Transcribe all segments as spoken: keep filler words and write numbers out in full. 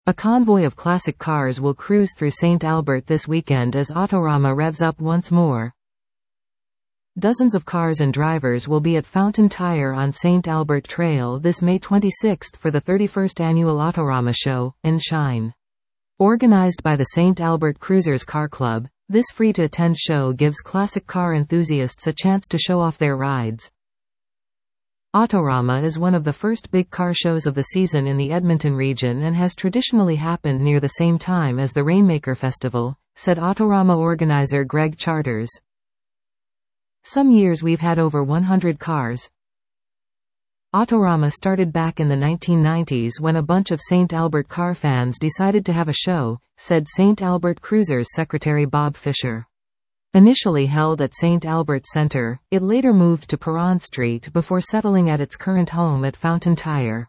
A convoy of classic cars will cruise through Saint Albert this weekend as Autorama revs up once more. Dozens of cars and drivers will be at Fountain Tire on Saint Albert Trail this May twenty-sixth for the thirty-first annual Autorama Show and Shine. Organized by the Saint Albert Cruisers Car Club, this free-to-attend show gives classic car enthusiasts a chance to show off their rides. Autorama is one of the first big car shows of the season in the Edmonton region and has traditionally happened near the same time as the Rainmaker Festival, said Autorama organizer Greg Charters. Some years we've had over one hundred cars. Autorama started back in the nineteen nineties when a bunch of Saint Albert car fans decided to have a show, said Saint Albert Cruisers secretary Bob Fisher. Initially held at Saint Albert Center, it later moved to Perron Street before settling at its current home at Fountain Tire.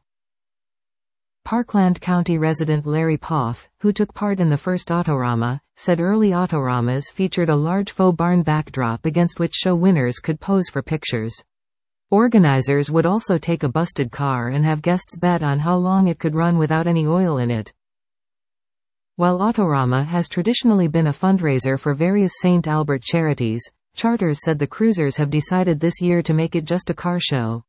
Parkland County resident Larry Poff, who took part in the first Autorama, said early Autoramas featured a large faux barn backdrop against which show winners could pose for pictures. Organizers would also take a busted car and have guests bet on how long it could run without any oil in it. While Autorama has traditionally been a fundraiser for various Saint Albert charities, Charters said the cruisers have decided this year to make it just a car show.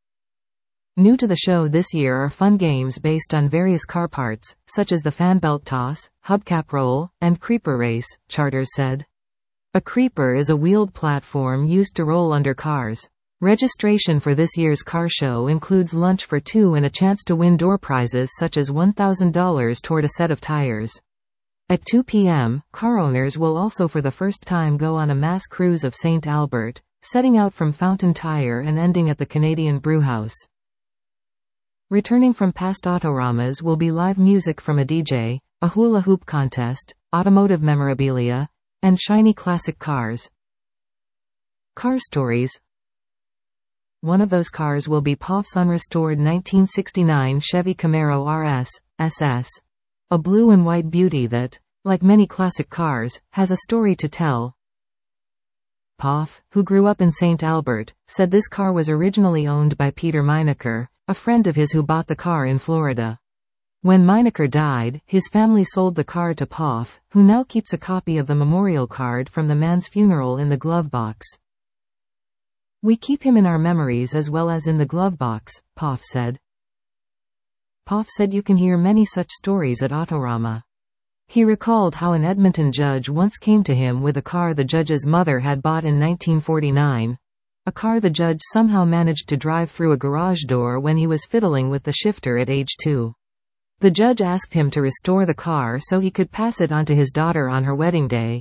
New to the show this year are fun games based on various car parts, such as the fan belt toss, hubcap roll, and creeper race, Charters said. A creeper is a wheeled platform used to roll under cars. Registration for this year's car show includes lunch for two and a chance to win door prizes such as one thousand dollars toward a set of tires. At two p m, car owners will also for the first time go on a mass cruise of Saint Albert, setting out from Fountain Tire and ending at the Canadian Brewhouse. Returning from past Autoramas will be live music from a D J, a hula hoop contest, automotive memorabilia, and shiny classic cars. Car stories. One of those cars will be Poff's unrestored nineteen sixty-nine Chevy Camaro R S S S. A blue and white beauty that, like many classic cars, has a story to tell. Poff, who grew up in Saint Albert, said this car was originally owned by Peter Meinecker, a friend of his who bought the car in Florida. When Meinecker died, his family sold the car to Poff, who now keeps a copy of the memorial card from the man's funeral in the glove box. We keep him in our memories as well as in the glove box, Poff said. Poff said you can hear many such stories at Autorama. He recalled how an Edmonton judge once came to him with a car the judge's mother had bought in nineteen forty-nine. A car the judge somehow managed to drive through a garage door when he was fiddling with the shifter at age two. The judge asked him to restore the car so he could pass it on to his daughter on her wedding day.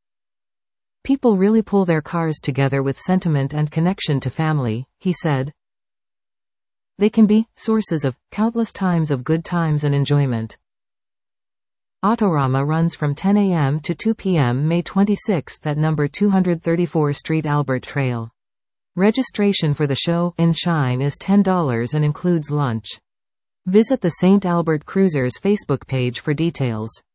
People really pull their cars together with sentiment and connection to family, he said. They can be sources of countless times of good times and enjoyment. Autorama runs from ten a m to two p m May twenty-sixth at number two thirty-four Street Albert Trail. Registration for the show and Shine is ten dollars and includes lunch. Visit the Saint Albert Cruisers Facebook page for details.